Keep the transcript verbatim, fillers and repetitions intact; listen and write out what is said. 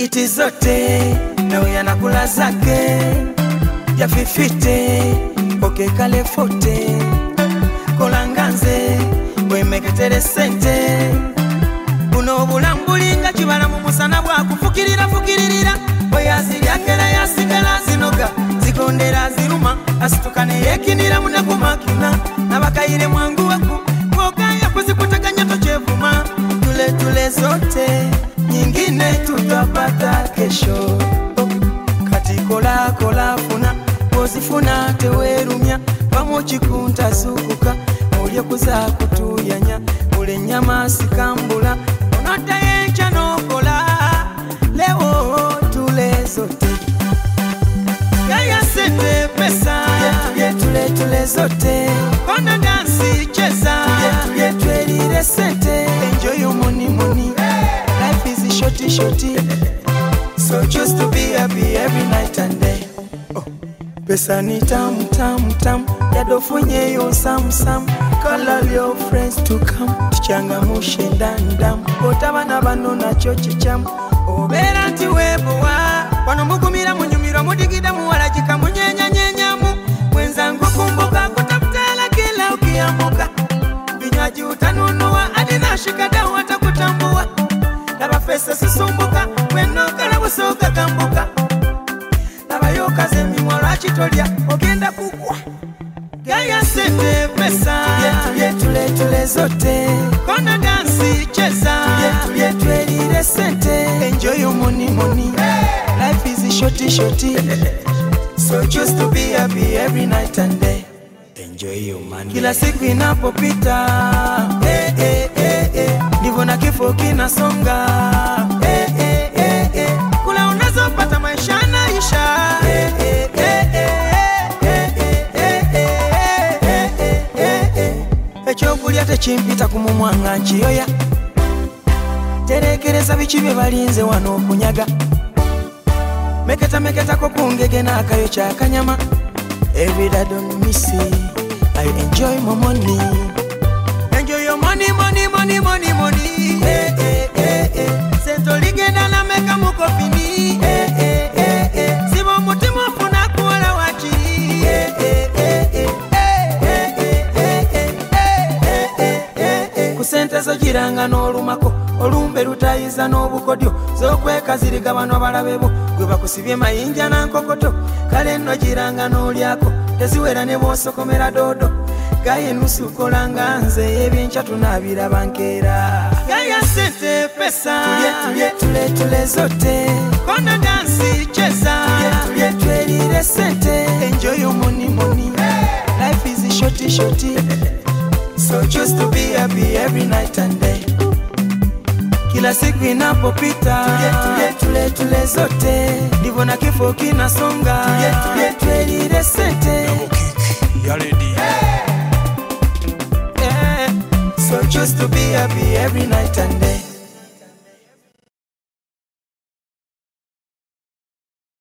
iti zote na yanakula zake ya fifite oke kale fote kolanganze wemeketere sente buno bulambulinga kibala mu musana bwa kufukirira fukirira oyaziri akela yasigala zinoga zikondera ziruma asitukane yekinira munakumakina nabakayire mwangu waku kokaya kuzikutaganya tochevuma tule tule zote nyingine tutapata kesho kati kola kola funa kozifuna tewerumya bamuchikunta sukuka olyo kuza kutuyanya ule nyama sikambula onota yencha nokola leo tule zote yaya sete pesa ye tule tule zote kona dansi cheza ye twelire sete enjoy your money money life is shorty shorty so just to be happy every night and day oh pesa ni tam tam tam yadofunye yo sam sam call all your friends to come tichanga mushinda ndam otabana bano na chochi cham obera nti webowa wano mugumira munyumira mudigida muwala jika munyenya nyenyamu mwenzangu kumbuka kutafutala kila ukiambuka vinywaji utanunua adina shikada watakutambua laba fesa sisumbuka weno kala busoka kambuka laba yoka zemi mwala chitolia ogenda kukwa gaya sete pesa yetu yetu letu le zote kona dansi cheza yetu yetu elire sente enjoy your money money life is shorty shorty so just to be happy every night and day enjoy your money kila siku inapopita eh eh eh eh ndivyo na kifo kinasonga eh eh eh eh kula unazopata maisha naisha eh eh eh eh echokulya techimpita kumumwanga nchiyoya terekereza bichibye balinze wano okunyaga meketa meketa ko kungege na akayo cha kanyama every day don't miss it I enjoy my money enjoy your money money money money money eh eh eh eh sento ligenda na meka mukofini eh eh eh eh sibo mutima funa kuola wachi eh eh eh eh kusenteza jiranga n'olumako olumbe lutayiza n'obukodyo zokweka ziriga bano balabebo gwe bakusibye mayinja na nkokoto kale nno jiranga n'olyako teziwera ne bwosokomera dodo gaye nusu kolanga nze ebyencha tunabira bankera gaya sente pesa tulye tulye tule zote kona dansi cheza tulye twelire sente enjoy your money money life is shorty shorty so just to be happy every night and day kila siku inapopita tulye tulye tule zote ndivyo na kifo kinasonga tulye tulye twelire sente ya lady so just to be